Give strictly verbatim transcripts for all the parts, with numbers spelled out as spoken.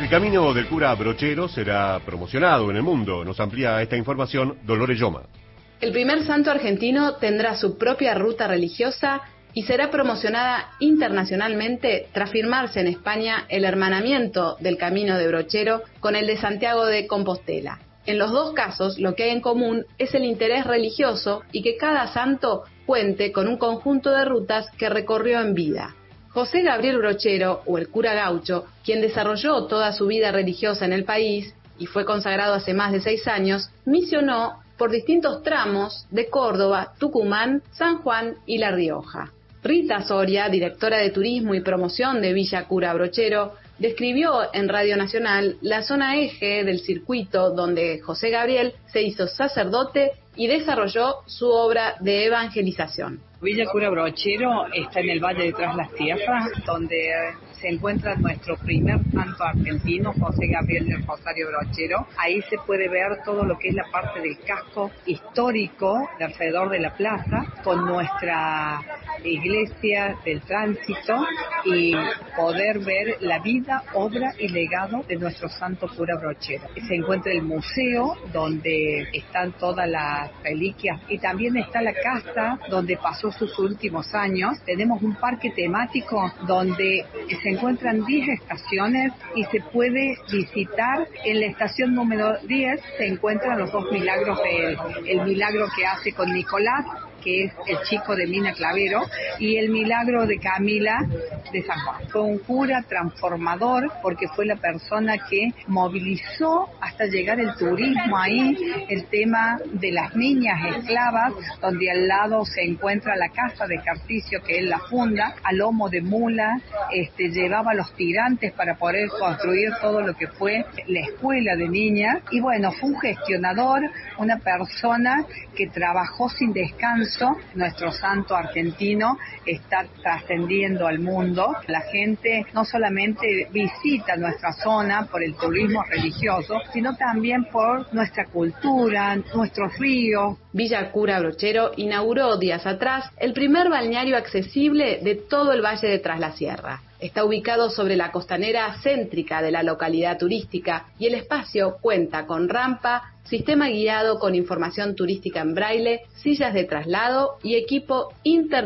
El camino del cura Brochero será promocionado en el mundo. Nos amplía esta información Dolores Lloma. El primer santo argentino tendrá su propia ruta religiosa y será promocionada internacionalmente tras firmarse en España el hermanamiento del Camino de Brochero con el de Santiago de Compostela. En los dos casos, lo que hay en común es el interés religioso y que cada santo cuente con un conjunto de rutas que recorrió en vida. José Gabriel Brochero, o el cura gaucho, quien desarrolló toda su vida religiosa en el país y fue consagrado hace más de seis años, misionó por distintos tramos de Córdoba, Tucumán, San Juan y La Rioja. Rita Soria, directora de Turismo y Promoción de Villa Cura Brochero, describió en Radio Nacional la zona eje del circuito donde José Gabriel se hizo sacerdote y desarrolló su obra de evangelización. Villa Cura Brochero está en el Valle de Tras las Tierras, donde se encuentra nuestro primer santo argentino, José Gabriel del Rosario Brochero. Ahí se puede ver todo lo que es la parte del casco histórico de alrededor de la plaza, con nuestra iglesia del tránsito y poder ver la vida, obra y legado de nuestro santo cura Brochero. Se encuentra el museo, donde están todas las reliquias, y también está la casa donde pasó sus últimos años. Tenemos un parque temático donde se encuentran diez estaciones y se puede visitar. En la estación número diez se encuentran los dos milagros de él. El milagro que hace con Nicolás, que es el chico de Mina Clavero, y el milagro de Camila de San Juan. Fue un cura transformador porque fue la persona que movilizó hasta llegar el turismo ahí, el tema de las niñas esclavas, donde al lado se encuentra la casa de ejercicio que él la funda, a lomo de mula, este, llevaba los tirantes para poder construir todo lo que fue la escuela de niñas, y bueno, fue un gestionador, una persona que trabajó sin descanso. Nuestro santo argentino está trascendiendo al mundo. La gente no solamente visita nuestra zona por el turismo religioso, sino también por nuestra cultura, nuestros ríos. Villa Cura Brochero inauguró días atrás el primer balneario accesible de todo el Valle de Tras la Sierra. Está ubicado sobre la costanera céntrica de la localidad turística y el espacio cuenta con rampa, sistema guiado con información turística en braille, sillas de traslado y equipo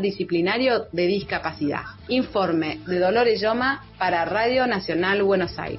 interdisciplinario de discapacidad. Informe de Dolores Lloma para Radio Nacional Buenos Aires.